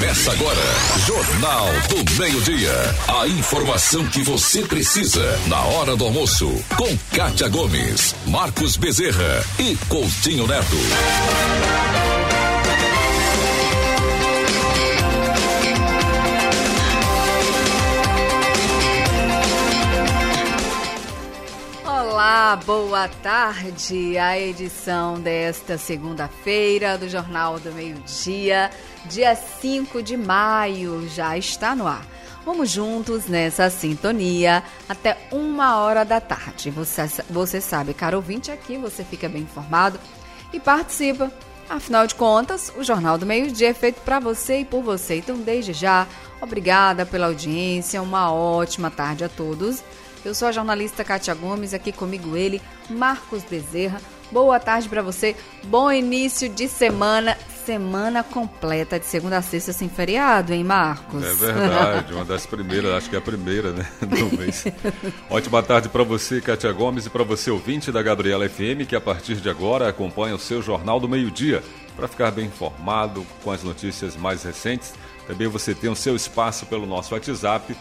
Começa agora, Jornal do Meio-Dia. A informação que você precisa na hora do almoço. Com Kátia Gomes, Marcos Bezerra e Coutinho Neto. Olá, boa tarde. A edição desta segunda-feira do Jornal do Meio-Dia, dia 5 de maio, já está no ar. Vamos juntos nessa sintonia até 1h da tarde. Você sabe, caro ouvinte, aqui você fica bem informado e participa. Afinal de contas, o Jornal do Meio-Dia é feito para você e por você. Então, desde já, obrigada pela audiência, uma ótima tarde a todos. Eu sou a jornalista Kátia Gomes, aqui comigo ele, Marcos Bezerra. Boa tarde para você, bom início de semana completa, de segunda a sexta sem feriado, hein, Marcos? É verdade, uma das primeiras, acho que é a primeira, né, do mês. Ótima tarde para você, Kátia Gomes, e para você, ouvinte da Gabriela FM, que a partir de agora acompanha o seu Jornal do Meio-Dia, para ficar bem informado com as notícias mais recentes. Também você tem o seu espaço pelo nosso WhatsApp,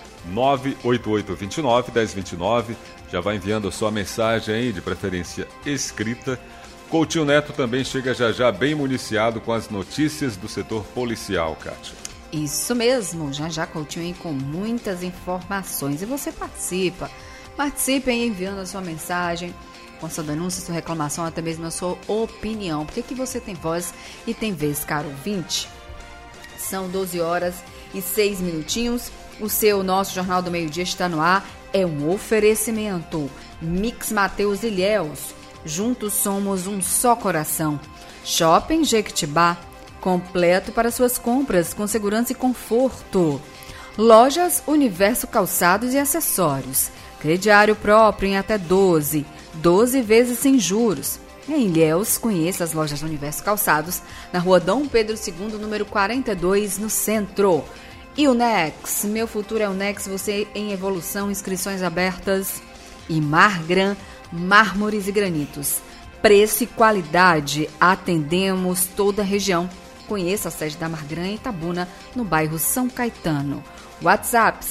98829-1029. Já vai enviando a sua mensagem aí, de preferência escrita. Coutinho Neto também chega já bem municiado com as notícias do setor policial, Kátia. Isso mesmo, já Coutinho aí com muitas informações. E você participe aí enviando a sua mensagem, com a sua denúncia, sua reclamação, até mesmo a sua opinião. Porque que você tem voz e tem vez, caro ouvinte? São 12h06. Nosso Jornal do Meio-Dia está no ar. É um oferecimento. Mix Mateus Ilhéus. Juntos somos um só coração. Shopping Jequitibá. Completo para suas compras com segurança e conforto. Lojas Universo Calçados e Acessórios. Crediário próprio em até 12 vezes sem juros. Em Ilhéus, conheça as lojas do Universo Calçados, na rua Dom Pedro II, número 42, no centro. E o Nex, meu futuro é o Nex, você em evolução, inscrições abertas. E Margran, mármores e granitos. Preço e qualidade, atendemos toda a região. Conheça a sede da Margran em Itabuna, no bairro São Caetano. WhatsApp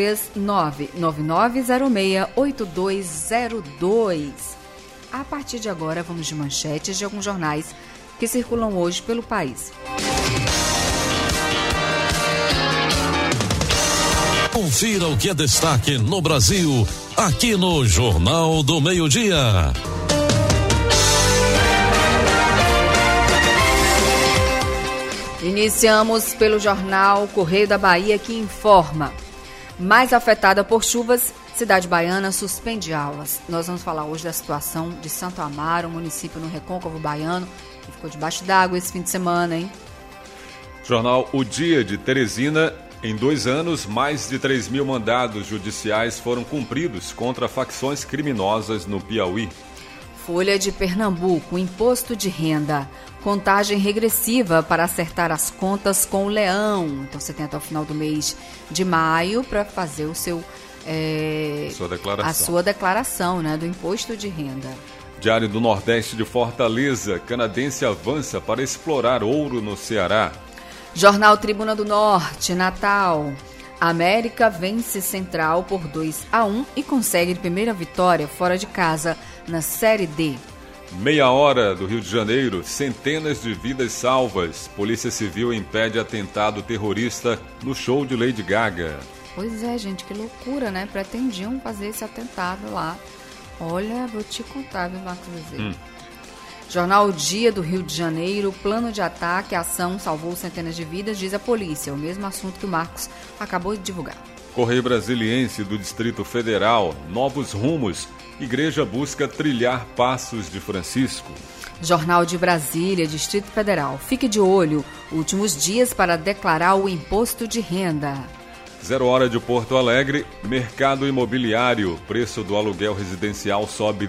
739-9906-8202. A partir de agora, vamos de manchetes de alguns jornais que circulam hoje pelo país. Confira o que é destaque no Brasil, aqui no Jornal do Meio-Dia. Iniciamos pelo jornal Correio da Bahia, que informa: mais afetada por chuvas, cidade baiana suspende aulas. Nós vamos falar hoje da situação de Santo Amaro, um município no Recôncavo Baiano, que ficou debaixo d'água esse fim de semana, hein? Jornal O Dia de Teresina. Em 2 anos, mais de 3.000 mandados judiciais foram cumpridos contra facções criminosas no Piauí. Folha de Pernambuco, imposto de renda. Contagem regressiva para acertar as contas com o leão. Então você tem até o final do mês de maio para fazer o seu... a sua declaração, né, do imposto de renda. Diário do Nordeste de Fortaleza. Canadense avança para explorar ouro no Ceará. Jornal Tribuna do Norte, Natal. América vence Central por 2-1 e consegue primeira vitória fora de casa na Série D. Meia hora do Rio de Janeiro. Centenas de vidas salvas. Polícia Civil impede atentado terrorista no show de Lady Gaga. Pois é, gente, que loucura, né? Pretendiam fazer esse atentado lá. Olha, vou te contar, viu, Marcos Bezerra? Jornal O Dia do Rio de Janeiro. Plano de ataque, a ação salvou centenas de vidas, diz a polícia. O mesmo assunto que o Marcos acabou de divulgar. Correio Brasiliense do Distrito Federal. Novos rumos. Igreja busca trilhar passos de Francisco. Jornal de Brasília, Distrito Federal. Fique de olho. Últimos dias para declarar o imposto de renda. 0 hora de Porto Alegre, mercado imobiliário, preço do aluguel residencial sobe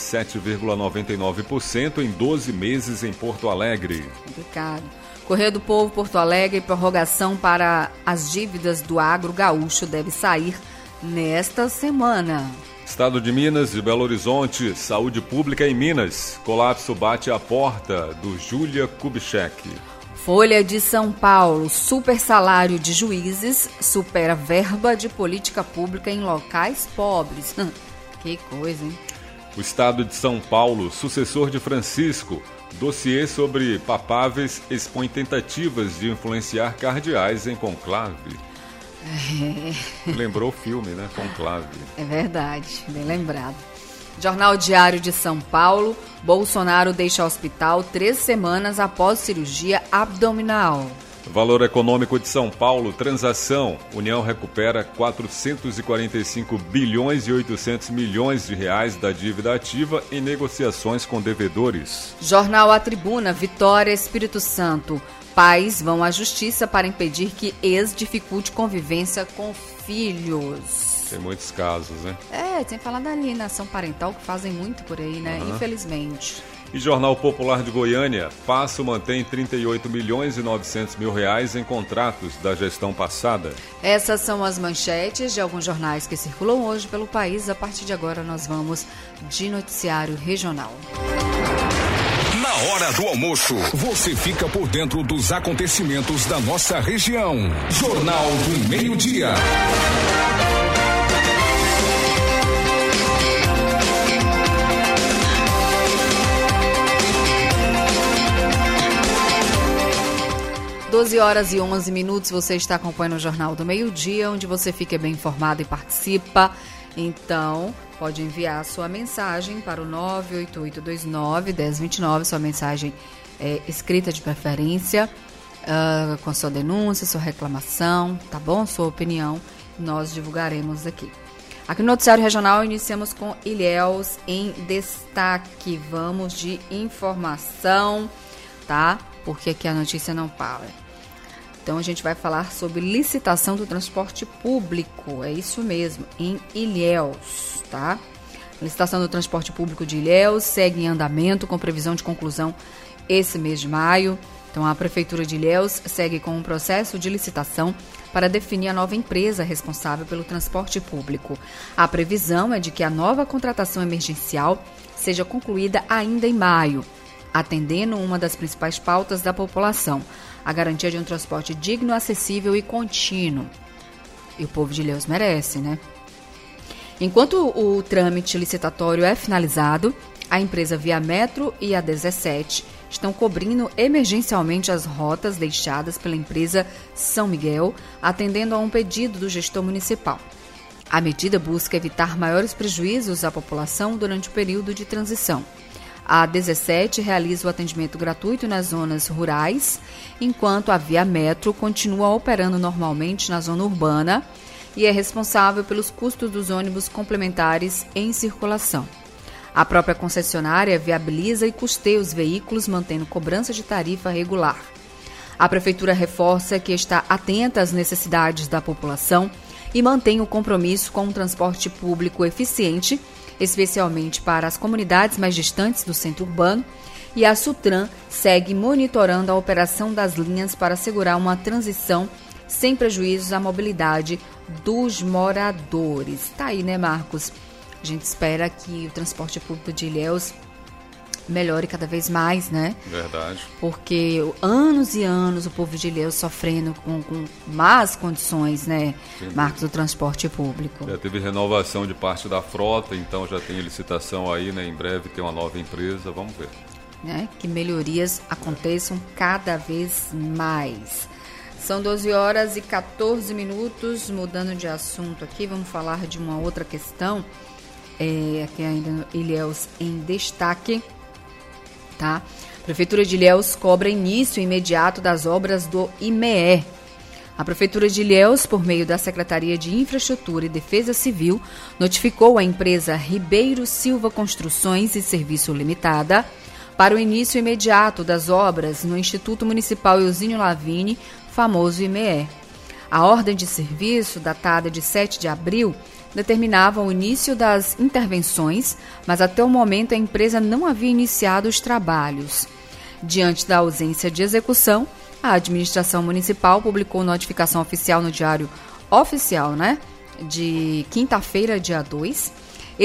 17,99% em 12 meses em Porto Alegre. Complicado. Correio do Povo, Porto Alegre, prorrogação para as dívidas do agro gaúcho deve sair nesta semana. Estado de Minas e Belo Horizonte, saúde pública em Minas, colapso bate à porta do Júlia Kubitschek. Folha de São Paulo, super salário de juízes supera verba de política pública em locais pobres. Que coisa, hein? O Estado de São Paulo, sucessor de Francisco, dossiê sobre papáveis expõe tentativas de influenciar cardeais em conclave. Lembrou o filme, né? Conclave. É verdade, bem lembrado. Jornal Diário de São Paulo, Bolsonaro deixa hospital 3 semanas após cirurgia abdominal. Valor Econômico de São Paulo, transação. União recupera 445 bilhões e 800 milhões de reais da dívida ativa em negociações com devedores. Jornal A Tribuna, Vitória, Espírito Santo. Pais vão à justiça para impedir que ex dificulte convivência com filhos. Tem muitos casos, né? Sem falar da alienação parental, que fazem muito por aí, né? Infelizmente. E Jornal Popular de Goiânia, Passo mantém 38 milhões e 900 mil reais em contratos da gestão passada. Essas são as manchetes de alguns jornais que circulam hoje pelo país. A partir de agora nós vamos de noticiário regional. Na hora do almoço, você fica por dentro dos acontecimentos da nossa região. Jornal do Meio-Dia. Horas e 11 minutos, você está acompanhando o Jornal do Meio-Dia, onde você fica bem informado e participa. Então, pode enviar sua mensagem para o 98829-1029, sua mensagem escrita de preferência, com sua denúncia, sua reclamação, tá bom? Sua opinião, nós divulgaremos aqui. Aqui no Noticiário Regional, iniciamos com Ilhéus em destaque. Vamos de informação, tá? Porque aqui a notícia não para. Então, a gente vai falar sobre licitação do transporte público. É isso mesmo, em Ilhéus, tá? A licitação do transporte público de Ilhéus segue em andamento com previsão de conclusão esse mês de maio. Então, a Prefeitura de Ilhéus segue com um processo de licitação para definir a nova empresa responsável pelo transporte público. A previsão é de que a nova contratação emergencial seja concluída ainda em maio, atendendo uma das principais pautas da população, a garantia de um transporte digno, acessível e contínuo. E o povo de Ilhéus merece, né? Enquanto o trâmite licitatório é finalizado, a empresa Via Metro e a 17 estão cobrindo emergencialmente as rotas deixadas pela empresa São Miguel, atendendo a um pedido do gestor municipal. A medida busca evitar maiores prejuízos à população durante o período de transição. A 17 realiza o atendimento gratuito nas zonas rurais, enquanto a Via Metro continua operando normalmente na zona urbana e é responsável pelos custos dos ônibus complementares em circulação. A própria concessionária viabiliza e custeia os veículos, mantendo cobrança de tarifa regular. A Prefeitura reforça que está atenta às necessidades da população e mantém o compromisso com um transporte público eficiente, especialmente para as comunidades mais distantes do centro urbano, e a Sutran segue monitorando a operação das linhas para assegurar uma transição sem prejuízos à mobilidade dos moradores. Tá aí, né, Marcos? A gente espera que o transporte público de Ilhéus melhore cada vez mais, né? Verdade. Porque anos e anos o povo de Ilhéus sofrendo com más condições, né, Marcos, do transporte público. Já teve renovação de parte da frota, então já tem licitação aí, né? Em breve tem uma nova empresa, vamos ver. Né? Que melhorias aconteçam cada vez mais. São 12 e 14 minutos, mudando de assunto aqui, vamos falar de uma outra questão, aqui ainda no Ilhéus em destaque. Tá? A Prefeitura de Ilhéus cobra início imediato das obras do IME. A Prefeitura de Ilhéus, por meio da Secretaria de Infraestrutura e Defesa Civil, notificou a empresa Ribeiro Silva Construções e Serviço Limitada para o início imediato das obras no Instituto Municipal Eusínio Lavigne, famoso IME. A ordem de serviço, datada de 7 de abril, determinava o início das intervenções, mas até o momento a empresa não havia iniciado os trabalhos. Diante da ausência de execução, a administração municipal publicou notificação oficial no Diário Oficial, de quinta-feira, dia 2,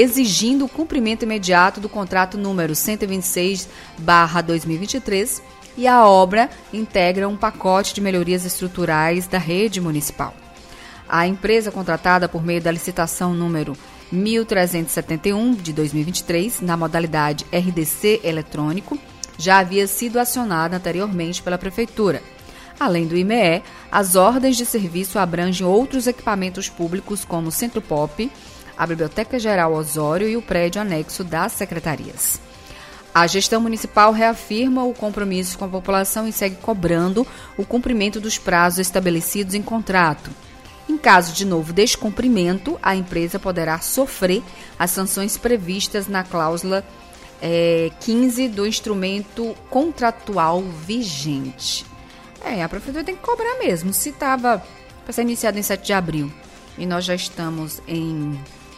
exigindo o cumprimento imediato do contrato número 126/2023, e a obra integra um pacote de melhorias estruturais da rede municipal. A empresa contratada por meio da licitação número 1371 de 2023, na modalidade RDC eletrônico, já havia sido acionada anteriormente pela Prefeitura. Além do IME, as ordens de serviço abrangem outros equipamentos públicos como o Centro Pop, a Biblioteca Geral Osório e o prédio anexo das secretarias. A gestão municipal reafirma o compromisso com a população e segue cobrando o cumprimento dos prazos estabelecidos em contrato. Em caso de novo descumprimento, a empresa poderá sofrer as sanções previstas na cláusula 15 do instrumento contratual vigente. A prefeitura tem que cobrar mesmo. Se estava para ser iniciado em 7 de abril e nós já estamos em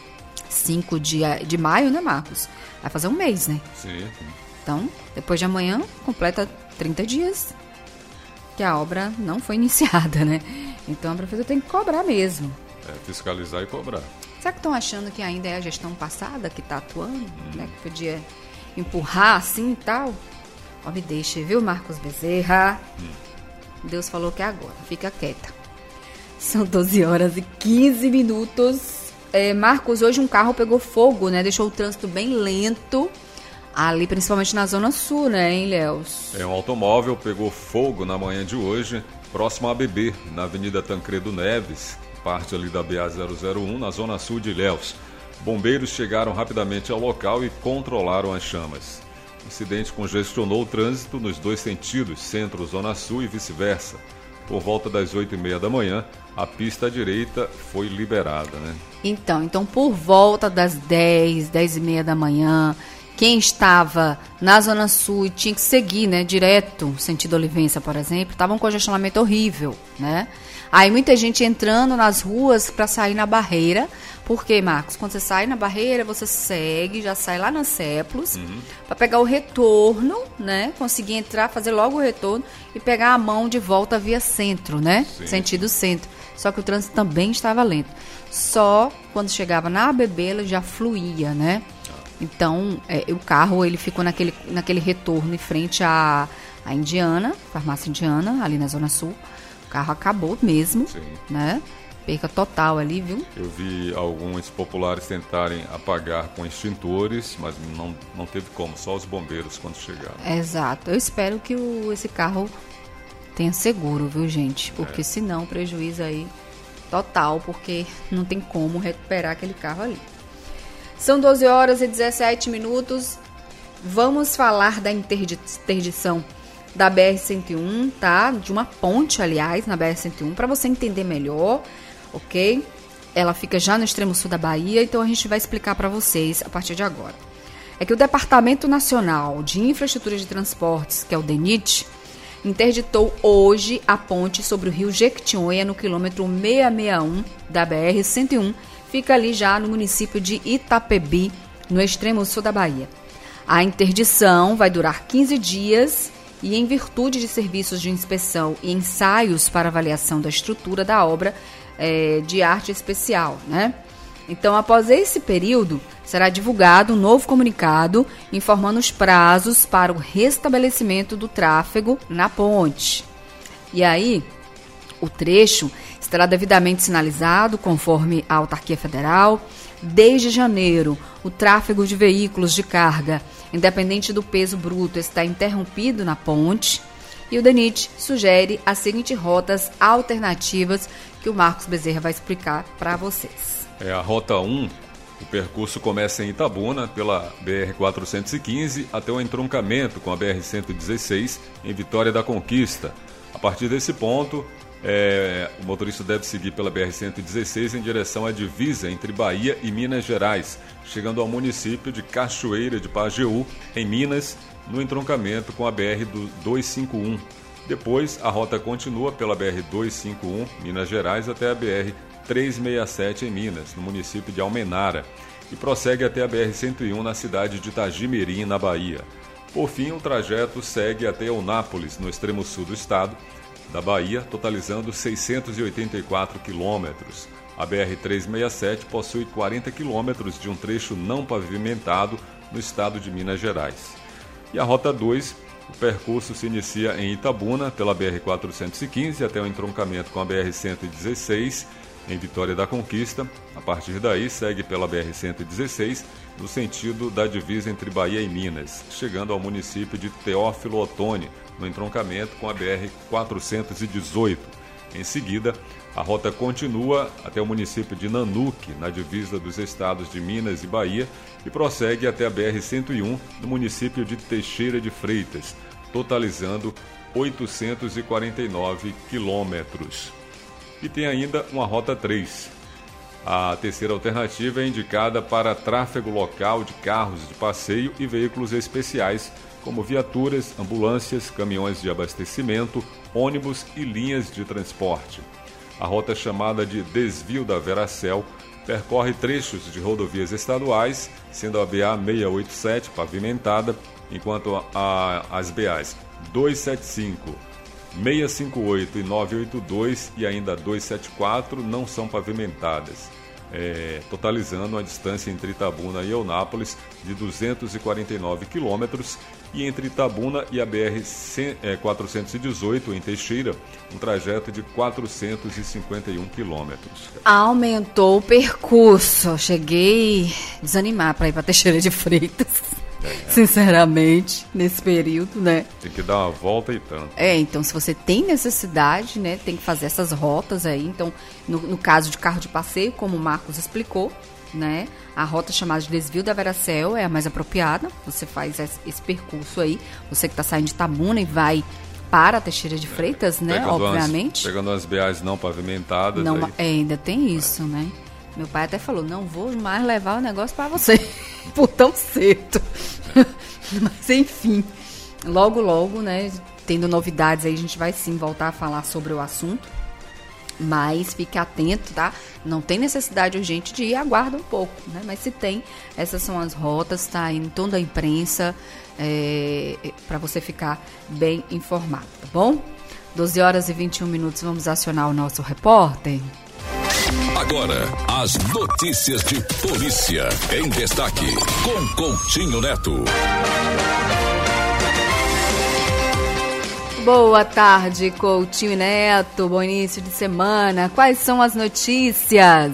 5 de maio, né, Marcos? Vai fazer um mês, né? Sim. Então, depois de amanhã, completa 30 dias que a obra não foi iniciada, né? Então, a prefeitura tem que cobrar mesmo. Fiscalizar e cobrar. Será que estão achando que ainda é a gestão passada que está atuando? Né? Que podia empurrar assim e tal? Ó, me deixa, viu, Marcos Bezerra? Deus falou que é agora. Fica quieta. São 12 horas e 15 minutos. Marcos, hoje um carro pegou fogo, né? Deixou o trânsito bem lento, ali principalmente na Zona Sul, né, hein, Léus? Um automóvel pegou fogo na manhã de hoje, próximo a ABB, na Avenida Tancredo Neves, parte ali da BA-001, na Zona Sul de Ilhéus. Bombeiros chegaram rapidamente ao local e controlaram as chamas. O incidente congestionou o trânsito nos dois sentidos, centro-Zona Sul e vice-versa. Por volta das 8h30 da manhã, a pista à direita foi liberada, né? Então por volta das 10h30 da manhã, quem estava na Zona Sul e tinha que seguir, né, direto, sentido Olivença, por exemplo, estava um congestionamento horrível, né? Aí muita gente entrando nas ruas para sair na barreira, porque, Marcos, quando você sai na barreira, você segue, já sai lá nas Céplos, para pegar o retorno, né? Conseguir entrar, fazer logo o retorno e pegar a mão de volta via centro, né? Sim. Sentido centro. Só que o trânsito também estava lento. Só quando chegava na ABB, ele já fluía, né? Então, o carro ele ficou naquele retorno em frente à Indiana, farmácia Indiana, ali na Zona Sul. O carro acabou mesmo, sim, né? Perca total ali, viu? Eu vi alguns populares tentarem apagar com extintores, mas não teve como, só os bombeiros quando chegaram. Exato. Eu espero que esse carro tenha seguro, viu, gente? Porque senão prejuízo aí total, porque não tem como recuperar aquele carro ali. São 12 horas e 17 minutos. Vamos falar da interdição da BR-101, tá? De uma ponte, aliás, na BR-101, para você entender melhor, ok? Ela fica já no extremo sul da Bahia, então a gente vai explicar para vocês a partir de agora. É que o Departamento Nacional de Infraestrutura de Transportes, que é o DENIT, interditou hoje a ponte sobre o rio Jequitinhonha, no quilômetro 661 da BR-101, fica ali já no município de Itapebi, no extremo sul da Bahia. A interdição vai durar 15 dias e, em virtude de serviços de inspeção e ensaios para avaliação da estrutura da obra de arte especial, né? Então, após esse período, será divulgado um novo comunicado informando os prazos para o restabelecimento do tráfego na ponte. E aí, o trecho estará devidamente sinalizado, conforme a autarquia federal. Desde janeiro, o tráfego de veículos de carga, independente do peso bruto, está interrompido na ponte. E o DENIT sugere as seguintes rotas alternativas que o Marcos Bezerra vai explicar para vocês. A Rota 1, o percurso começa em Itabuna, pela BR-415, até o entroncamento com a BR-116, em Vitória da Conquista. A partir desse ponto, o motorista deve seguir pela BR-116 em direção à divisa entre Bahia e Minas Gerais, chegando ao município de Cachoeira de Pajeú, em Minas, no entroncamento com a BR-251. Depois, a rota continua pela BR-251, Minas Gerais, até a BR-367 em Minas, no município de Almenara, e prossegue até a BR-101 na cidade de Itagimirim, na Bahia. Por fim, o trajeto segue até Eunápolis, no extremo sul do estado da Bahia, totalizando 684 quilômetros. A BR-367 possui 40 quilômetros de um trecho não pavimentado no estado de Minas Gerais. E a Rota 2 O percurso se inicia em Itabuna, pela BR-415, até o entroncamento com a BR-116, em Vitória da Conquista. A partir daí, segue pela BR-116, no sentido da divisa entre Bahia e Minas, chegando ao município de Teófilo Otoni, no entroncamento com a BR-418. Em seguida, a rota continua até o município de Nanuque, na divisa dos estados de Minas e Bahia, e prossegue até a BR-101, no município de Teixeira de Freitas, totalizando 849 quilômetros. E tem ainda uma Rota 3. A terceira alternativa é indicada para tráfego local de carros de passeio e veículos especiais, como viaturas, ambulâncias, caminhões de abastecimento, ônibus e linhas de transporte. A rota as de Desvio da Veracel percorre trechos de rodovias estaduais, sendo a BA 687 pavimentada, enquanto as BAs 275, 658 e 982 e ainda 274 não são pavimentadas, totalizando uma distância entre Itabuna e Eunápolis de 249 quilômetros, e entre Itabuna e a BR-418, em Teixeira, um trajeto de 451 quilômetros. Aumentou o percurso. Cheguei a desanimar para ir para Teixeira de Freitas, sinceramente, nesse período, né? Tem que dar uma volta e tanto. Então, se você tem necessidade, né, tem que fazer essas rotas aí. Então, no caso de carro de passeio, como o Marcos explicou, né, a rota chamada de Desvio da Veracel é a mais apropriada. Você faz esse percurso aí, você que está saindo de Itabuna e vai para a Teixeira de Freitas, né, obviamente. Pegando as BAs não pavimentadas. Não, ainda tem isso, né? Meu pai até falou, não vou mais levar o negócio para você por tão cedo. Mas enfim, logo, né, tendo novidades aí, a gente vai sim voltar a falar sobre o assunto. Mas fique atento, tá? Não tem necessidade urgente de ir, aguarda um pouco, né? Mas se tem, essas são as rotas, tá? Em toda a imprensa, para você ficar bem informado, tá bom? 12 horas e 21 minutos, vamos acionar o nosso repórter. Agora, as notícias de polícia em destaque, com Coutinho Neto. Boa tarde, Coutinho Neto. Bom início de semana. Quais são as notícias?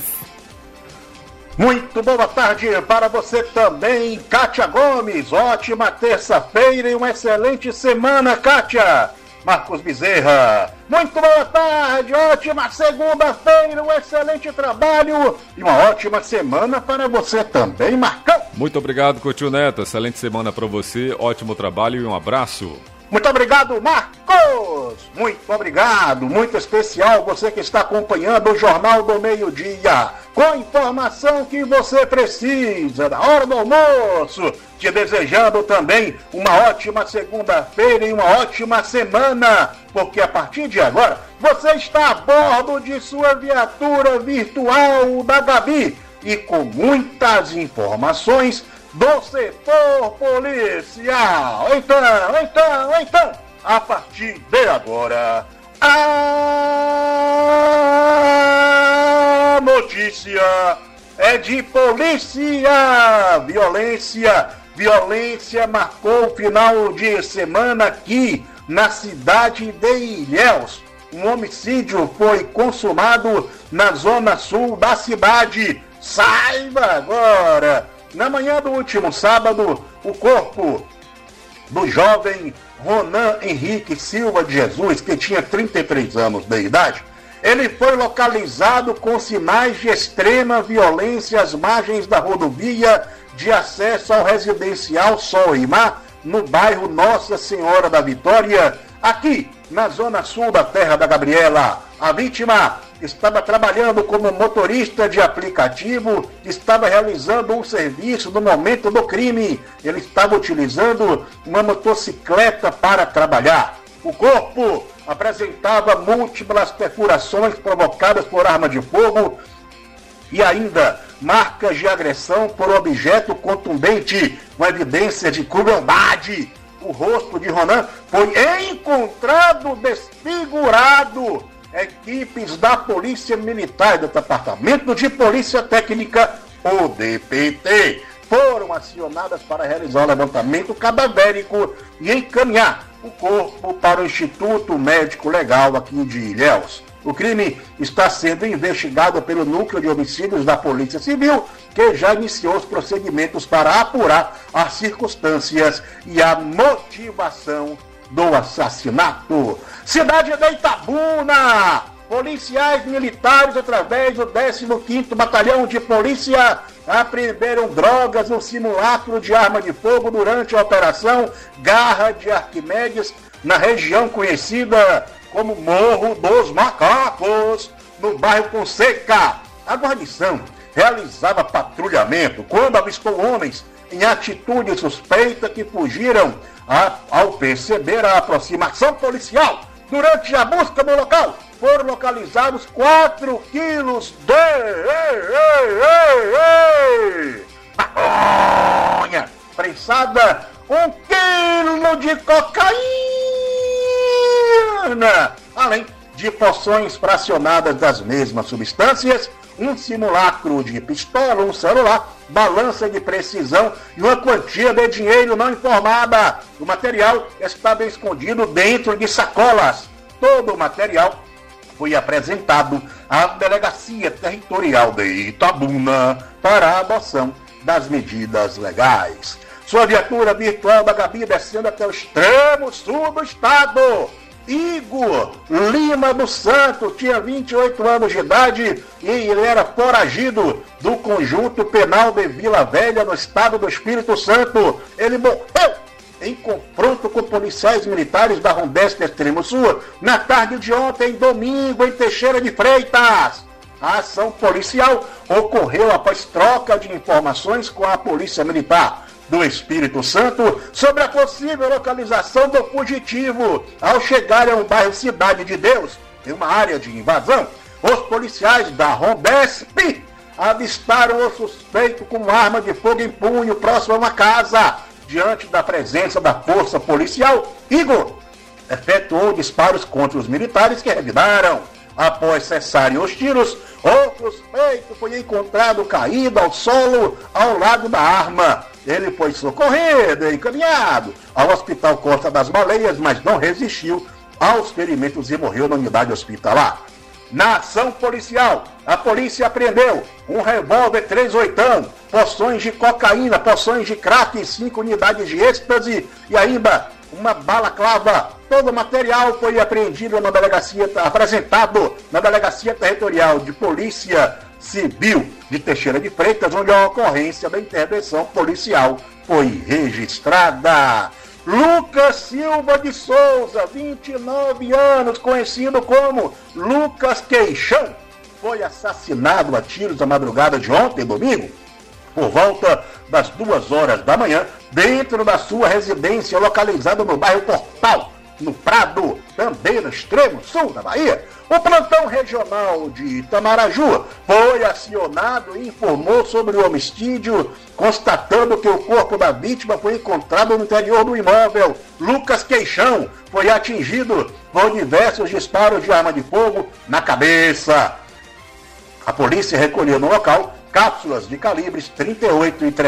Muito boa tarde para você também, Kátia Gomes. Ótima terça-feira e uma excelente semana, Kátia. Marcos Bezerra. Muito boa tarde, ótima segunda-feira, um excelente trabalho e uma ótima semana para você também, Marcão. Muito obrigado, Coutinho Neto. Excelente semana para você, ótimo trabalho e um abraço. Muito obrigado, Marcos! Muito obrigado, muito especial você que está acompanhando o Jornal do Meio-Dia, com a informação que você precisa, da hora do almoço, te desejando também uma ótima segunda-feira e uma ótima semana, porque a partir de agora você está a bordo de sua viatura virtual da Gabi e com muitas informações do setor policial. Então, a partir de agora, a notícia é de polícia. Violência marcou o final de semana aqui na cidade de Ilhéus. Um homicídio foi consumado na zona sul da cidade. Saiba agora! Na manhã do último sábado, o corpo do jovem Ronan Henrique Silva de Jesus, que tinha 33 anos de idade, ele foi localizado com sinais de extrema violência às margens da rodovia de acesso ao residencial Sol e Mar, no bairro Nossa Senhora da Vitória, aqui na zona sul da Terra da Gabriela. A vítima estava trabalhando como motorista de aplicativo, estava realizando um serviço no momento do crime. Ele estava utilizando uma motocicleta para trabalhar. O corpo apresentava múltiplas perfurações provocadas por arma de fogo e ainda marcas de agressão por objeto contundente, com evidência de crueldade. O rosto de Ronan foi encontrado desfigurado. Equipes da Polícia Militar e do Departamento de Polícia Técnica, o DPT, foram acionadas para realizar o levantamento cadavérico e encaminhar o corpo para o Instituto Médico Legal aqui de Ilhéus. O crime está sendo investigado pelo Núcleo de Homicídios da Polícia Civil, que já iniciou os procedimentos para apurar as circunstâncias e a motivação do assassinato. Cidade de Itabuna! Policiais militares, através do 15º Batalhão de Polícia, apreenderam drogas no simulacro de arma de fogo durante a Operação Garra de Arquimedes, na região conhecida como Morro dos Macacos, no bairro Fonseca. A guarnição realizava patrulhamento quando avistou homens em atitude suspeita que fugiram ao perceber a aproximação policial. Durante a busca no local, foram localizados 4 quilos de maconha prensada, 1 quilo de cocaína, além de porções fracionadas das mesmas substâncias, um simulacro de pistola, um celular, balança de precisão e uma quantia de dinheiro não informada. O material estava escondido dentro de sacolas. Todo o material foi apresentado à Delegacia Territorial de Itabuna para a adoção das medidas legais. Sua viatura virtual da Gabi descendo até o extremo sul do estado. Igor Lima dos Santos tinha 28 anos de idade e ele era foragido do conjunto penal de Vila Velha, no estado do Espírito Santo. Ele morreu em confronto com policiais militares da Rondesp Extremo Sul na tarde de ontem, domingo, em Teixeira de Freitas. A ação policial ocorreu após troca de informações com a Polícia Militar do Espírito Santo sobre a possível localização do fugitivo. Ao chegarem ao bairro Cidade de Deus, em uma área de invasão, os policiais da Rondesp avistaram o suspeito com uma arma de fogo em punho próximo a uma casa. Diante da presença da força policial, Igor efetuou disparos contra os militares que revidaram. Após cessarem os tiros, o suspeito foi encontrado caído ao solo ao lado da arma. Ele foi socorrido e encaminhado ao Hospital Costa das Baleias, mas não resistiu aos ferimentos e morreu na unidade hospitalar. Na ação policial, a polícia apreendeu um revólver 38, porções de cocaína, porções de crack, 5 unidades de êxtase e ainda uma balaclava. Todo o material foi apreendido apresentado na Delegacia Territorial de Polícia Civil de Teixeira de Freitas, onde a ocorrência da intervenção policial foi registrada. Lucas Silva de Souza, 29 anos, conhecido como Lucas Queixão, foi assassinado a tiros na madrugada de ontem, domingo, por volta das 2 horas da manhã, dentro da sua residência localizada no bairro Portal, no Prado, também no extremo sul da Bahia. O plantão regional de Itamaraju foi acionado e informou sobre o homicídio, constatando que o corpo da vítima foi encontrado no interior do imóvel. Lucas Queixão foi atingido por diversos disparos de arma de fogo na cabeça. A polícia recolheu no local cápsulas de calibres 38 e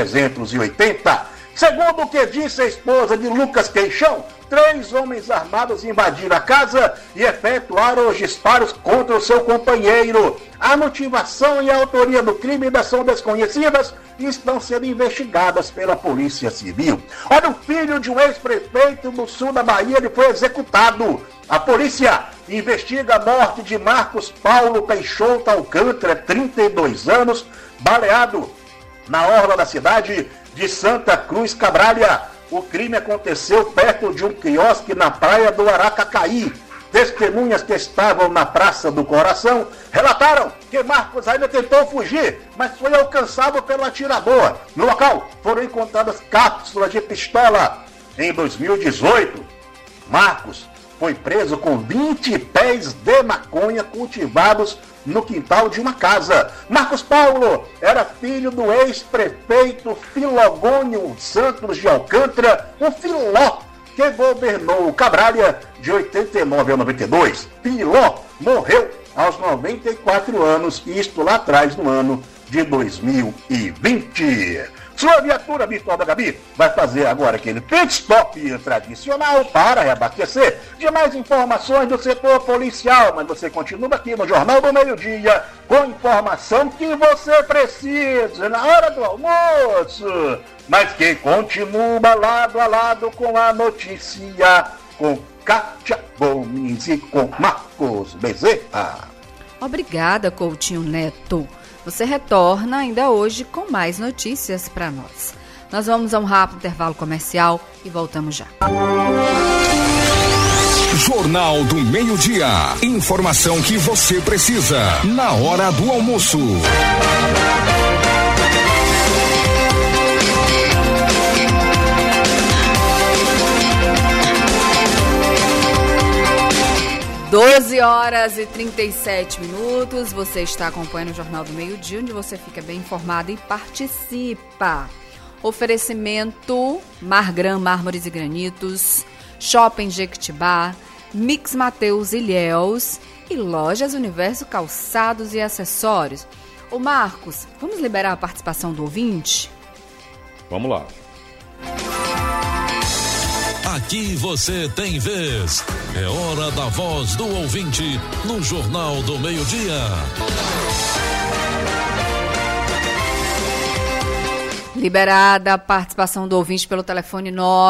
380. Segundo o que disse a esposa de Lucas Queixão, 3 homens armados invadiram a casa e efetuaram os disparos contra o seu companheiro. A motivação e a autoria do crime ainda são desconhecidas e estão sendo investigadas pela Polícia Civil. Olha, o filho de um ex-prefeito do sul da Bahia, ele foi executado. A polícia investiga a morte de Marcos Paulo Peixoto Alcântara, 32 anos, baleado na orla da cidade de Santa Cruz Cabralha. O crime aconteceu perto de um quiosque na praia do Aracacaí. Testemunhas que estavam na Praça do Coração relataram que Marcos ainda tentou fugir, mas foi alcançado pelo atirador. No local foram encontradas cápsulas de pistola. Em 2018, Marcos foi preso com 20 pés de maconha cultivados no quintal de uma casa. Marcos Paulo era filho do ex-prefeito Filogônio Santos de Alcântara, o Filó, que governou Cabralha de 89 a 92. Filó morreu aos 94 anos, isto lá atrás, no ano de 2020. Sua viatura virtual da Gabi vai fazer agora aquele pit stop tradicional para reabastecer. De mais informações do setor policial, mas você continua aqui no Jornal do Meio-Dia com informação que você precisa na hora do almoço, mas que continua lado a lado com a notícia com Kátia Gomes e com Marcos Bezerra. Obrigada, Coutinho Neto. Você retorna ainda hoje com mais notícias para nós. Nós vamos a um rápido intervalo comercial e voltamos já. Jornal do Meio-Dia. Informação que você precisa na hora do almoço. Doze horas e 37 minutos, você está acompanhando o Jornal do Meio-Dia, onde você fica bem informado e participa. Oferecimento Margram Mármores e Granitos, Shopping Jequitibá, Mix Mateus Ilhéus e Lojas Universo Calçados e Acessórios. Ô Marcos, vamos liberar a participação do ouvinte? Vamos lá. Aqui você tem vez. É hora da voz do ouvinte no Jornal do Meio-Dia. Liberada a participação do ouvinte pelo telefone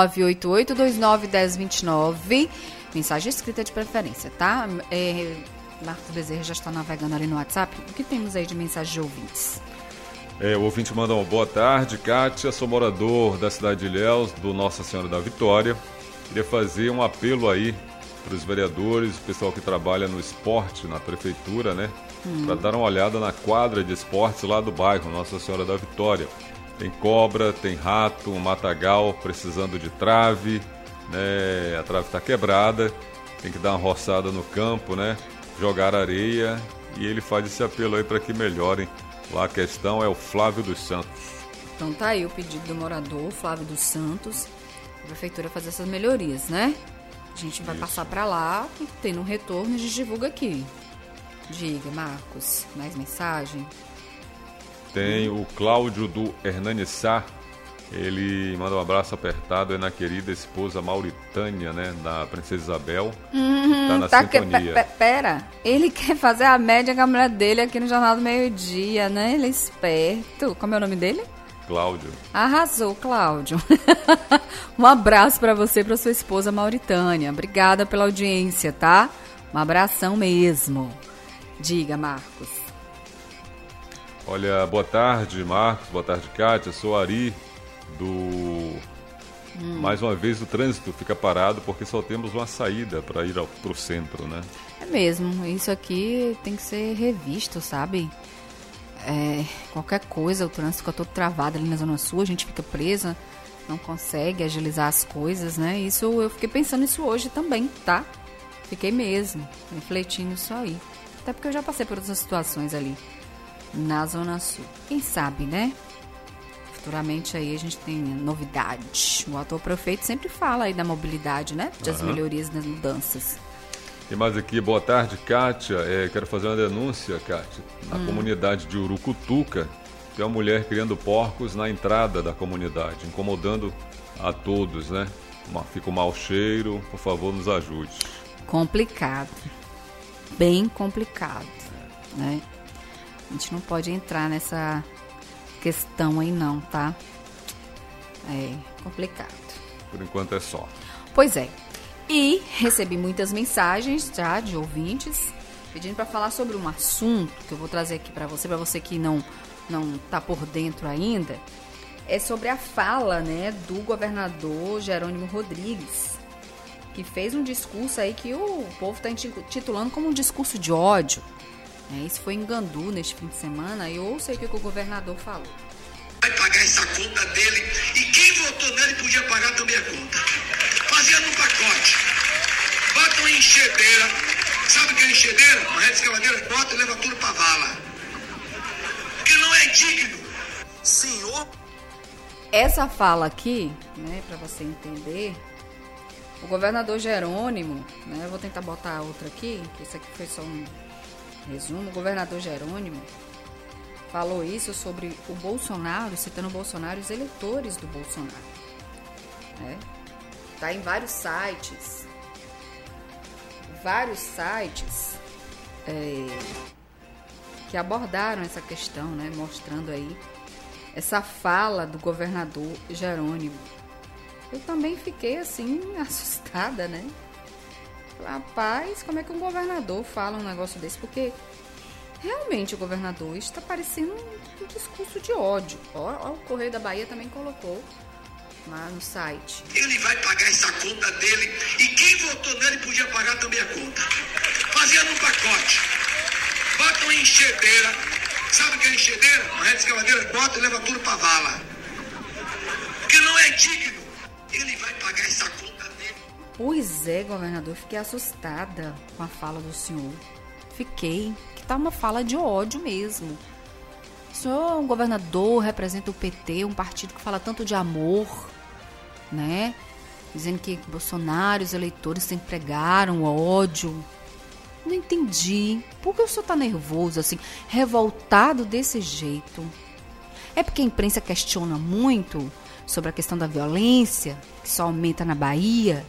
988291029. Mensagem escrita de preferência, tá? Marcos Bezerra já está navegando ali no WhatsApp. O que temos aí de mensagem de ouvintes? O ouvinte manda uma boa tarde, Kátia, sou morador da cidade de Ilhéus, do Nossa Senhora da Vitória. Queria fazer um apelo aí para os vereadores, o pessoal que trabalha no esporte, na prefeitura, né? Para dar uma olhada na quadra de esportes lá do bairro Nossa Senhora da Vitória. Tem cobra, tem rato, um matagal precisando de trave, né? A trave está quebrada, tem que dar uma roçada no campo, né? Jogar areia, e ele faz esse apelo aí para que melhorem. Lá a questão é o Flávio dos Santos. Então tá aí o pedido do morador, Flávio dos Santos, a prefeitura fazer essas melhorias, né? A gente vai passar para lá e tendo um retorno a gente divulga aqui. Diga, Marcos, mais mensagem? Tem o Cláudio do Hernanissá, ele manda um abraço apertado aí na querida esposa Mauritânia, né, da Princesa Isabel, tá na sintonia. Pera, ele quer fazer a média com a mulher dele aqui no Jornal do Meio-Dia, né? Ele é esperto. Como é o nome dele? Cláudio. Arrasou, Cláudio. Um abraço para você e para sua esposa Mauritânia. Obrigada pela audiência, tá? Um abração mesmo. Diga, Marcos. Olha, boa tarde, Marcos. Boa tarde, Kátia. Sou Ari do... Mais uma vez o trânsito fica parado porque só temos uma saída para ir para o centro, né? É mesmo. Isso aqui tem que ser revisto, sabe? Qualquer coisa, o trânsito fica todo travado ali na Zona Sul, a gente fica presa, não consegue agilizar as coisas, né? Isso, eu fiquei pensando nisso hoje também, tá? Fiquei mesmo, refletindo isso aí. Até porque eu já passei por outras situações ali na Zona Sul. Quem sabe, né? Futuramente aí a gente tem novidade. O atual prefeito sempre fala aí da mobilidade, né? Das melhorias, das mudanças. Tem mais aqui, boa tarde, Kátia. Quero fazer uma denúncia, Kátia. Na comunidade de Urucutuca, tem uma mulher criando porcos na entrada da comunidade, incomodando a todos, né? Fica um mau cheiro, por favor, nos ajude. Complicado. Bem complicado, né? A gente não pode entrar nessa questão aí não, tá? É complicado. Por enquanto é só. Pois é. E recebi muitas mensagens já de ouvintes pedindo para falar sobre um assunto que eu vou trazer aqui para você que não tá por dentro ainda. É sobre a fala, né, do governador Jerônimo Rodrigues, que fez um discurso aí que o povo está intitulando como um discurso de ódio. Isso foi em Gandu neste fim de semana e eu ouço o que o governador falou. Vai pagar essa conta dele e quem votou nele podia pagar também a conta. Fazendo um pacote. Bota uma enxedeira. Sabe o que é enxedeira? Uma rede escavadeira, bota e leva tudo pra vala. Porque não é digno. Senhor. Essa fala aqui, né, para você entender, o governador Jerônimo, né, eu vou tentar botar outra aqui, que isso aqui foi só um resumo. O governador Jerônimo falou isso sobre o Bolsonaro, citando o Bolsonaro e os eleitores do Bolsonaro. Tá em vários sites. Que abordaram essa questão, né? Mostrando aí essa fala do governador Jerônimo. Eu também fiquei assim, assustada, né? Rapaz, como é que um governador fala um negócio desse? Porque realmente o governador está parecendo um discurso de ódio. Ó, o Correio da Bahia também colocou lá no site. Ele vai pagar essa conta dele e quem votou nele podia pagar também a conta. Fazia num pacote. Botam em enxedeira. Sabe o que é enxedeira? Uma rede escavadeira, bota e leva tudo pra vala. Porque não é digno. Ele vai pagar essa conta dele. Pois é, governador, fiquei assustada com a fala do senhor. Fiquei, que tá uma fala de ódio mesmo. O senhor, um governador, representa o PT, um partido que fala tanto de amor, né? Dizendo que Bolsonaro e os eleitores sempre pregaram ódio. Não entendi. Por que o senhor tá nervoso, assim, revoltado desse jeito? É porque a imprensa questiona muito sobre a questão da violência, que só aumenta na Bahia?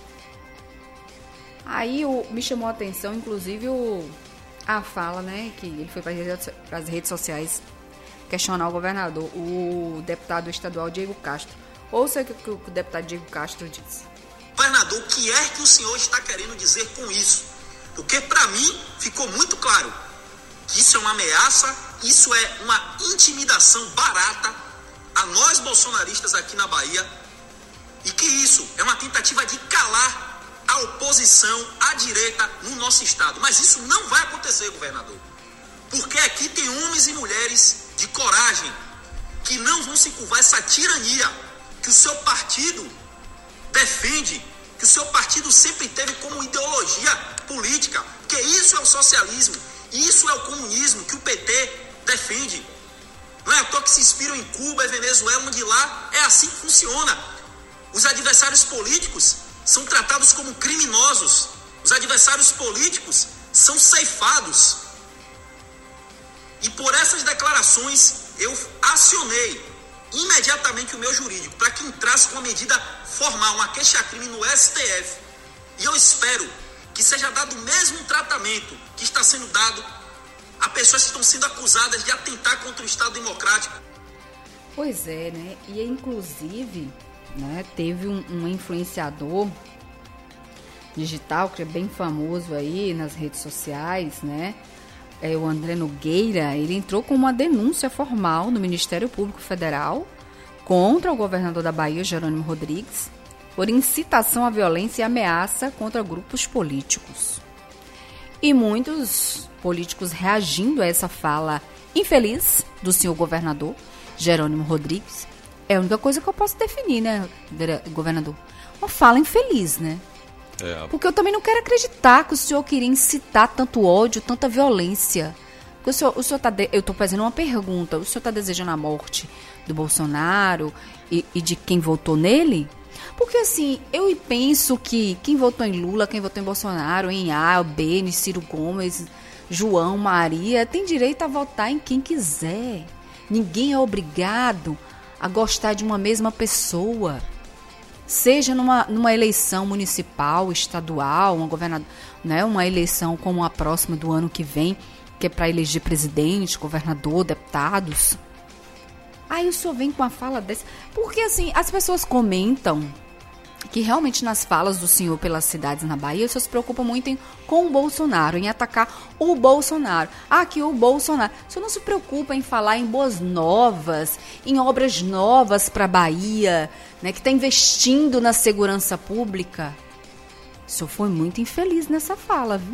Aí me chamou a atenção, inclusive, a fala, né, que ele foi para as redes sociais questionar o governador, o deputado estadual Diego Castro. Ouça o que o deputado Diego Castro disse. Governador, o que é que o senhor está querendo dizer com isso? Porque, para mim, ficou muito claro que isso é uma ameaça, isso é uma intimidação barata a nós bolsonaristas aqui na Bahia e que isso é uma tentativa de calar a oposição à direita no nosso estado. Mas isso não vai acontecer, governador, porque aqui tem homens e mulheres de coragem que não vão se curvar essa tirania que o seu partido defende, que o seu partido sempre teve como ideologia política, que isso é o socialismo, isso é o comunismo que o PT defende. Não é à toa que se inspiram em Cuba e Venezuela, onde lá é assim que funciona. Os adversários políticos são tratados como criminosos. Os adversários políticos são ceifados. E por essas declarações eu acionei imediatamente o meu jurídico para que entrasse com uma medida formal, uma queixa-crime no STF. E eu espero que seja dado o mesmo tratamento que está sendo dado a pessoas que estão sendo acusadas de atentar contra o Estado Democrático. Pois é, né? E inclusive, né, teve um influenciador digital que é bem famoso aí nas redes sociais, né? O André Nogueira, ele entrou com uma denúncia formal no Ministério Público Federal contra o governador da Bahia, Jerônimo Rodrigues, por incitação à violência e ameaça contra grupos políticos. E muitos políticos reagindo a essa fala infeliz do senhor governador, Jerônimo Rodrigues. É a única coisa que eu posso definir, né, governador? Uma fala infeliz, né? Porque eu também não quero acreditar que o senhor queria incitar tanto ódio, tanta violência. Porque o senhor tá eu estou fazendo uma pergunta. O senhor está desejando a morte do Bolsonaro e de quem votou nele? Porque assim, eu penso que quem votou em Lula, quem votou em Bolsonaro, em A, B, em Ciro Gomes, João, Maria, tem direito a votar em quem quiser. Ninguém é obrigado a gostar de uma mesma pessoa. Seja numa eleição municipal, estadual, uma eleição como a próxima do ano que vem, que é para eleger presidente, governador, deputados. Aí o senhor vem com uma fala dessa. Porque assim, as pessoas comentam que realmente nas falas do senhor pelas cidades na Bahia, o senhor se preocupa muito com o Bolsonaro, em atacar o Bolsonaro. Que o Bolsonaro. O senhor não se preocupa em falar em boas novas, em obras novas para a Bahia, né, que está investindo na segurança pública. O senhor foi muito infeliz nessa fala, viu?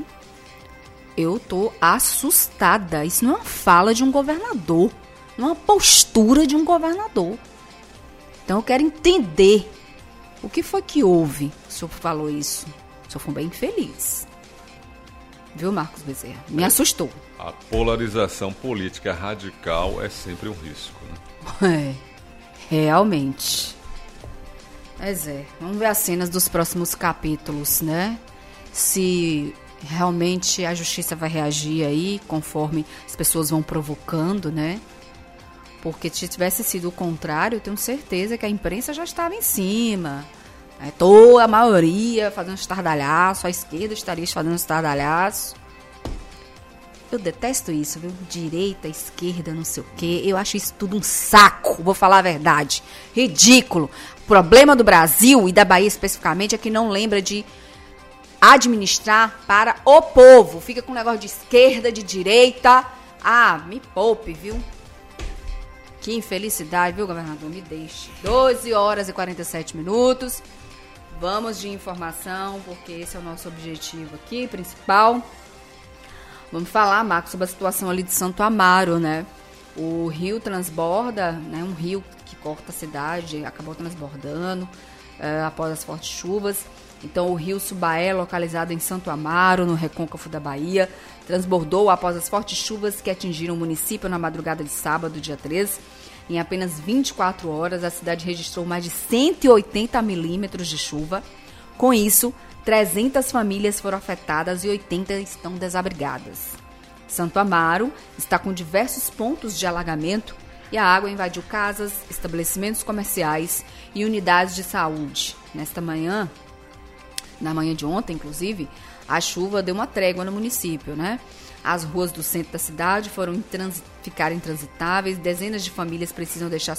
Eu tô assustada. Isso não é uma fala de um governador, não é uma postura de um governador. Então eu quero entender o que foi que houve. O senhor falou isso. O senhor foi bem infeliz. Viu, Marcos Bezerra? Me assustou. A polarização política radical é sempre um risco, né? Realmente. Mas vamos ver as cenas dos próximos capítulos, né? Se realmente a justiça vai reagir aí, conforme as pessoas vão provocando, né? Porque se tivesse sido o contrário, eu tenho certeza que a imprensa já estava em cima. Toda a maioria fazendo estardalhaço, a esquerda estaria fazendo estardalhaço. Eu detesto isso, viu? Direita, esquerda, não sei o quê. Eu acho isso tudo um saco, vou falar a verdade. Ridículo. O problema do Brasil e da Bahia especificamente é que não lembra de administrar para o povo. Fica com um negócio de esquerda, de direita. Ah, me poupe, viu? Que infelicidade, viu, governador? Me deixe. 12 horas e 47 minutos. Vamos de informação, porque esse é o nosso objetivo aqui, principal. Vamos falar, Marcos, sobre a situação ali de Santo Amaro, né? O rio transborda, né? Um rio que corta a cidade, acabou transbordando após as fortes chuvas. Então, o rio Subaé, localizado em Santo Amaro, no recôncavo da Bahia, transbordou após as fortes chuvas que atingiram o município na madrugada de sábado, dia 13. Em apenas 24 horas, a cidade registrou mais de 180 milímetros de chuva. Com isso, 300 famílias foram afetadas e 80 estão desabrigadas. Santo Amaro está com diversos pontos de alagamento e a água invadiu casas, estabelecimentos comerciais e unidades de saúde. Nesta manhã, na manhã de ontem, inclusive, a chuva deu uma trégua no município, né? As ruas do centro da cidade ficaram intransitáveis, dezenas de famílias precisam deixar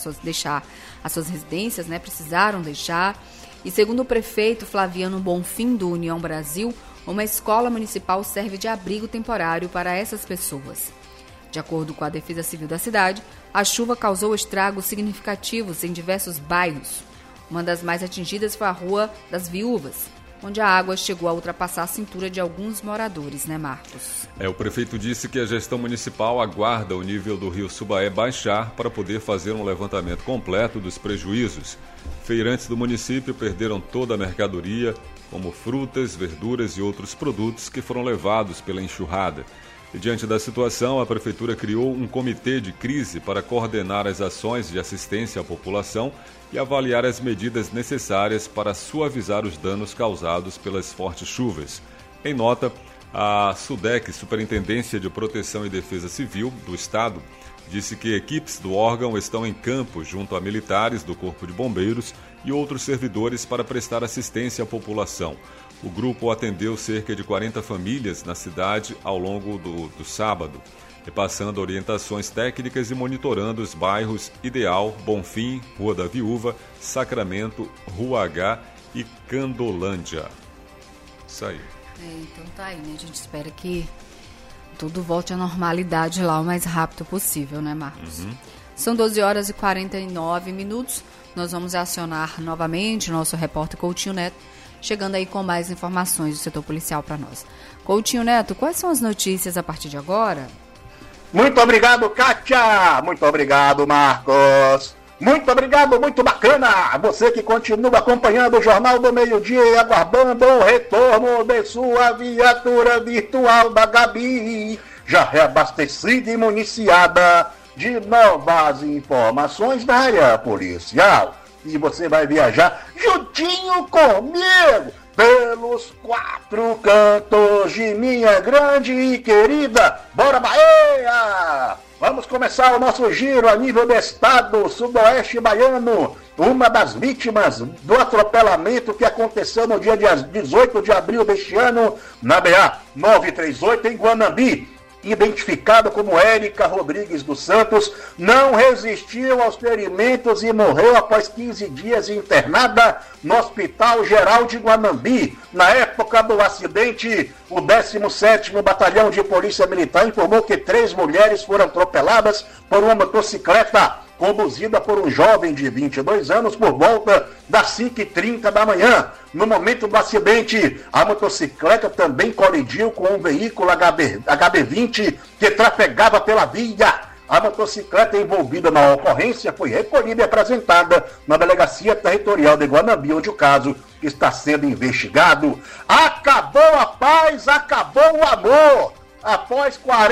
as suas residências, né? Precisaram deixar. E segundo o prefeito Flaviano Bonfim, do União Brasil, uma escola municipal serve de abrigo temporário para essas pessoas. De acordo com a Defesa Civil da cidade, a chuva causou estragos significativos em diversos bairros. Uma das mais atingidas foi a Rua das Viúvas, onde a água chegou a ultrapassar a cintura de alguns moradores, né, Marcos? O prefeito disse que a gestão municipal aguarda o nível do rio Subaé baixar para poder fazer um levantamento completo dos prejuízos. Feirantes do município perderam toda a mercadoria, como frutas, verduras e outros produtos que foram levados pela enxurrada. E diante da situação, a prefeitura criou um comitê de crise para coordenar as ações de assistência à população e avaliar as medidas necessárias para suavizar os danos causados pelas fortes chuvas. Em nota, a SUDEC, Superintendência de Proteção e Defesa Civil do Estado, disse que equipes do órgão estão em campo junto a militares do Corpo de Bombeiros e outros servidores para prestar assistência à população. O grupo atendeu cerca de 40 famílias na cidade ao longo do sábado, repassando orientações técnicas e monitorando os bairros Ideal, Bonfim, Rua da Viúva, Sacramento, Rua H e Candolândia. Isso aí. Então tá aí, né? A gente espera que tudo volte à normalidade lá o mais rápido possível, né, Marcos? São 12 horas e 49 minutos. Nós vamos acionar novamente o nosso repórter Coutinho Neto, chegando aí com mais informações do setor policial para nós. Coutinho Neto, quais são as notícias a partir de agora? Muito obrigado, Kátia! Muito obrigado, Marcos! Muito obrigado, muito bacana! Você que continua acompanhando o Jornal do Meio-Dia e aguardando o retorno de sua viatura virtual da Gabi, já reabastecida e municiada de novas informações da área policial. E você vai viajar juntinho comigo pelos 4 cantos de minha grande e querida Bora Bahia! Vamos começar o nosso giro a nível do estado sudoeste baiano. Uma das vítimas do atropelamento que aconteceu no dia 18 de abril deste ano na BA 938 em Guanambi, identificada como Érica Rodrigues dos Santos, não resistiu aos ferimentos e morreu após 15 dias internada no Hospital Geral de Guanambi. Na época do acidente, o 17º Batalhão de Polícia Militar informou que 3 mulheres foram atropeladas por uma motocicleta conduzida por um jovem de 22 anos por volta das 5h30 da manhã. No momento do acidente, a motocicleta também colidiu com um veículo HB20 que trafegava pela via. A motocicleta envolvida na ocorrência foi recolhida e apresentada na Delegacia Territorial de Guanambi, onde o caso está sendo investigado. Acabou a paz, acabou o amor. Após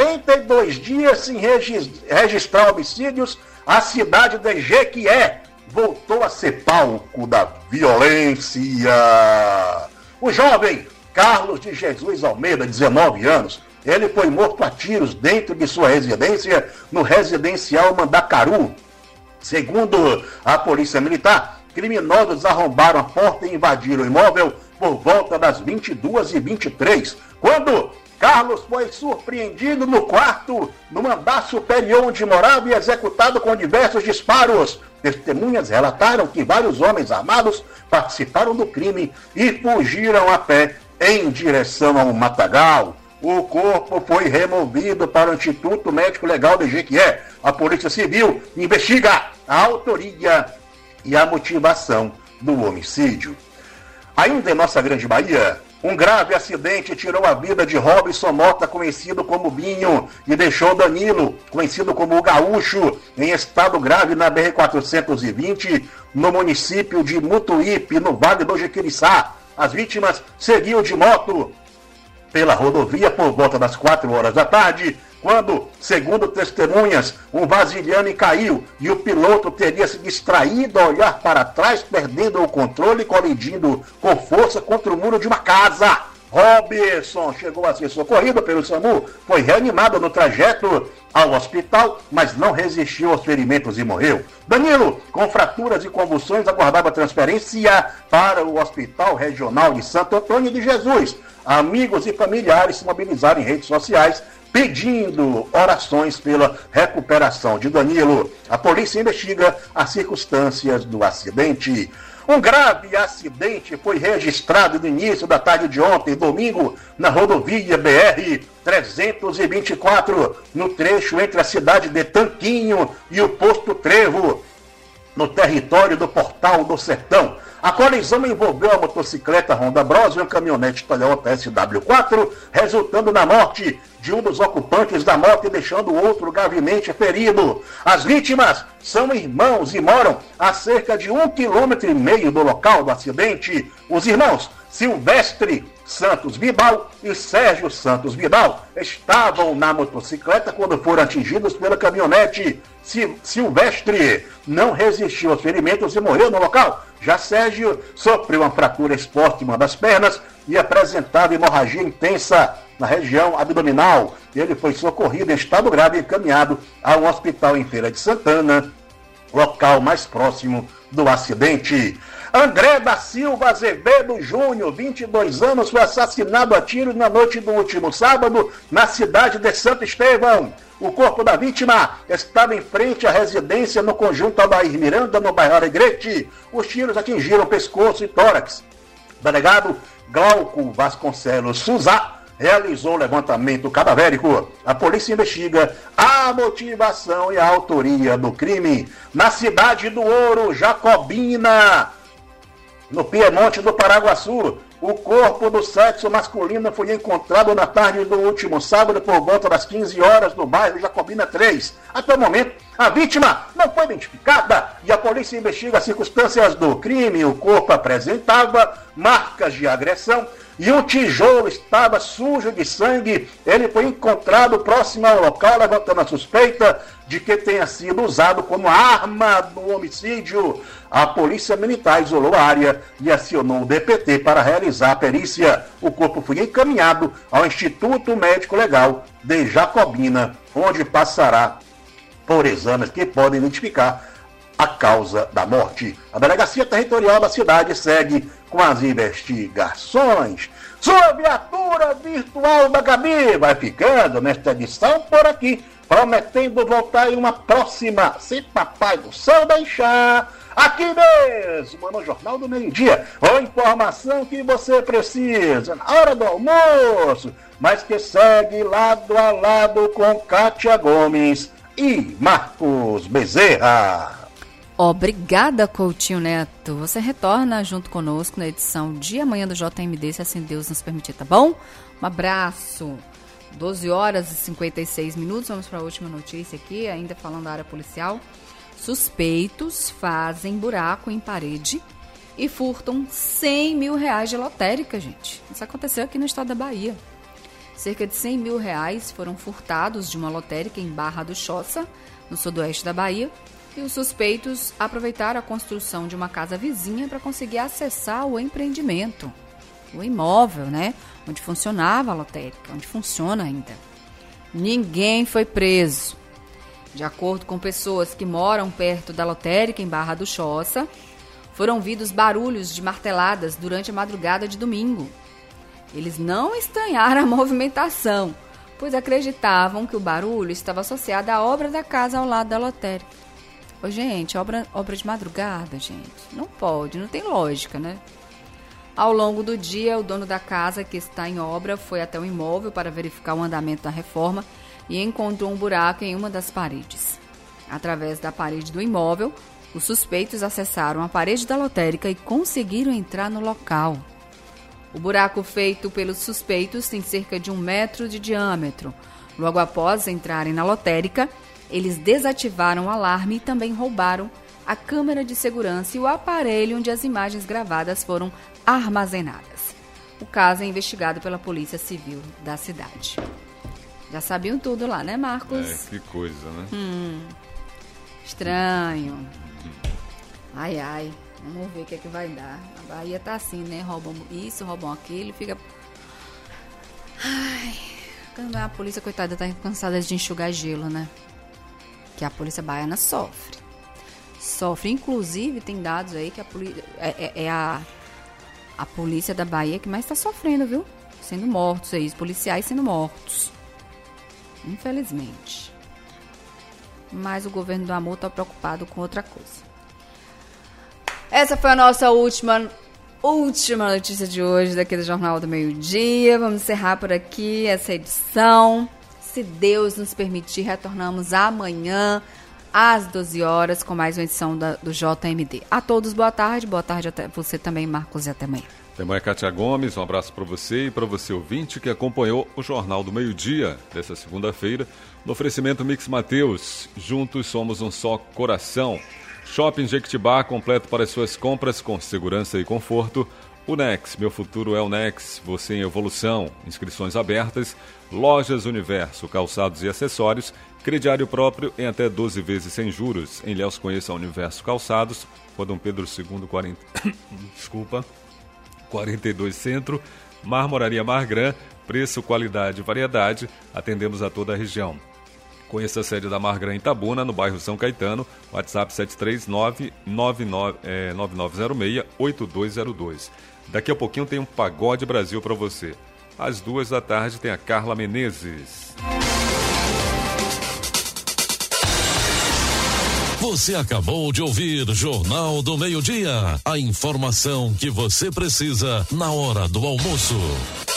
42 dias sem registrar homicídios, a cidade de Jequié voltou a ser palco da violência. O jovem Carlos de Jesus Almeida, 19 anos. Ele foi morto a tiros dentro de sua residência no residencial Mandacaru. Segundo a Polícia Militar, criminosos arrombaram a porta e invadiram o imóvel por volta das 22h23, quando Carlos foi surpreendido no quarto, no andar superior onde morava e executado com diversos disparos. Testemunhas relataram que vários homens armados participaram do crime e fugiram a pé em direção ao matagal. O corpo foi removido para o Instituto Médico Legal de Jequié. A Polícia Civil investiga a autoria e a motivação do homicídio. Ainda em nossa Grande Bahia, um grave acidente tirou a vida de Robson Mota, conhecido como Binho, e deixou Danilo, conhecido como o Gaúcho, em estado grave na BR-420, no município de Mutuípe, no Vale do Jequiriçá. As vítimas seguiam de moto pela rodovia por volta das 4 horas da tarde, quando, segundo testemunhas, um vasilhame caiu e o piloto teria se distraído ao olhar para trás, perdendo o controle e colidindo com força contra o muro de uma casa. Robson chegou a ser socorrido pelo SAMU, foi reanimado no trajeto ao hospital, mas não resistiu aos ferimentos e morreu. Danilo, com fraturas e convulsões, aguardava transferência para o Hospital Regional de Santo Antônio de Jesus. Amigos e familiares se mobilizaram em redes sociais pedindo orações pela recuperação de Danilo. A polícia investiga as circunstâncias do acidente. Um grave acidente foi registrado no início da tarde de ontem, domingo, na rodovia BR-324, no trecho entre a cidade de Tanquinho e o posto Trevo, no território do Portal do Sertão. A colisão envolveu a motocicleta Honda Bros e uma caminhonete Toyota SW4, resultando na morte de um dos ocupantes da moto e deixando o outro gravemente ferido. As vítimas são irmãos e moram a cerca de 1,5 km do local do acidente. Os irmãos Silvestre Santos Vidal e Sérgio Santos Vidal estavam na motocicleta quando foram atingidos pela caminhonete. Silvestre não resistiu aos ferimentos e morreu no local. Já Sérgio sofreu uma fratura exposta em uma das pernas e apresentava hemorragia intensa na região abdominal. Ele foi socorrido em estado grave e encaminhado a um hospital em Feira de Santana, local mais próximo do acidente. André da Silva Azevedo Júnior, 22 anos, foi assassinado a tiros na noite do último sábado na cidade de Santo Estevão. O corpo da vítima estava em frente à residência no conjunto Aldair Miranda, no bairro Alegrete. Os tiros atingiram pescoço e tórax. O delegado Glauco Vasconcelos Suzá realizou o levantamento cadavérico. A polícia investiga a motivação e a autoria do crime. Na cidade do Ouro, Jacobina, no Piemonte do Paraguaçu, o corpo do sexo masculino foi encontrado na tarde do último sábado por volta das 15 horas no bairro Jacobina 3. Até o momento, a vítima não foi identificada e a polícia investiga as circunstâncias do crime. O corpo apresentava marcas de agressão e um tijolo estava sujo de sangue. Ele foi encontrado próximo ao local, levantando a suspeita de que tenha sido usado como arma do homicídio. A polícia militar isolou a área e acionou o DPT para realizar a perícia. O corpo foi encaminhado ao Instituto Médico Legal de Jacobina, onde passará por exames que podem identificar a causa da morte. A Delegacia Territorial da cidade segue com as investigações. Sua viatura virtual da Gabi vai ficando nesta edição por aqui, prometendo voltar em uma próxima, se Papai do Céu deixar, aqui mesmo no Jornal do Meio-Dia. A informação que você precisa na hora do almoço, mas que segue lado a lado com Kátia Gomes e Marcos Bezerra. Obrigada, Coutinho Neto. Você retorna junto conosco na edição de amanhã do JMD, se assim Deus nos permitir, tá bom? Um abraço. 12 horas e 56 minutos. Vamos para a última notícia aqui, ainda falando da área policial. Suspeitos fazem buraco em parede e furtam R$100 mil de lotérica, gente. Isso aconteceu aqui no estado da Bahia. Cerca de R$100 mil foram furtados de uma lotérica em Barra do Choça, no sudoeste da Bahia. E os suspeitos aproveitaram a construção de uma casa vizinha para conseguir acessar o empreendimento. o imóvel, né? Onde funcionava a lotérica, onde funciona ainda. Ninguém foi preso. De acordo com pessoas que moram perto da lotérica em Barra do Choça, foram ouvidos barulhos de marteladas durante a madrugada de domingo. Eles não estranharam a movimentação, pois acreditavam que o barulho estava associado à obra da casa ao lado da lotérica. Ô, gente, obra de madrugada, gente, não pode, não tem lógica, né? Ao longo do dia, o dono da casa, que está em obra, foi até o imóvel para verificar o andamento da reforma e encontrou um buraco em uma das paredes. Através da parede do imóvel, os suspeitos acessaram a parede da lotérica e conseguiram entrar no local. O buraco feito pelos suspeitos tem cerca de 1 metro de diâmetro. Logo após entrarem na lotérica, eles desativaram o alarme e também roubaram a câmera de segurança e o aparelho onde as imagens gravadas foram armazenadas. O caso é investigado pela Polícia Civil da cidade. Já sabiam tudo lá, né, Marcos? Que coisa, né? Estranho. Ai, ai. Vamos ver o que é que vai dar. A Bahia tá assim, né? Roubam isso, roubam aquilo, fica... Ai... A polícia, coitada, tá cansada de enxugar gelo, né? Que a polícia baiana sofre. Sofre. Inclusive, tem dados aí que a polícia... a polícia da Bahia que mais tá sofrendo, viu? Sendo mortos aí, os policiais sendo mortos. Infelizmente. Mas o governo do amor tá preocupado com outra coisa. Essa foi a nossa última notícia de hoje daqui do Jornal do Meio-Dia. Vamos encerrar por aqui essa edição. Se Deus nos permitir, retornamos amanhã às 12 horas com mais uma edição do JMD. A todos, boa tarde até você também, Marcos, e até amanhã. Até amanhã, Kátia Gomes, um abraço para você e para você ouvinte que acompanhou o Jornal do Meio-Dia dessa segunda-feira, no oferecimento Mix Mateus. Juntos somos um só coração. Shopping Jequitibá, completo para as suas compras com segurança e conforto. Unex, meu futuro é Unex, você em evolução. Inscrições abertas. Lojas Universo, calçados e acessórios. Crediário próprio em até 12 vezes sem juros. Em Ilhéus, conheça a Universo Calçados. Rua Dom Pedro II, 42 Centro. Marmoraria Margran, preço, qualidade e variedade. Atendemos a toda a região. Conheça a sede da Margran em Itabuna, no bairro São Caetano. WhatsApp 739-9906-8202. Daqui a pouquinho tem um Pagode Brasil para você. Às 14h tem a Carla Menezes. Você acabou de ouvir Jornal do Meio-Dia. A informação que você precisa na hora do almoço.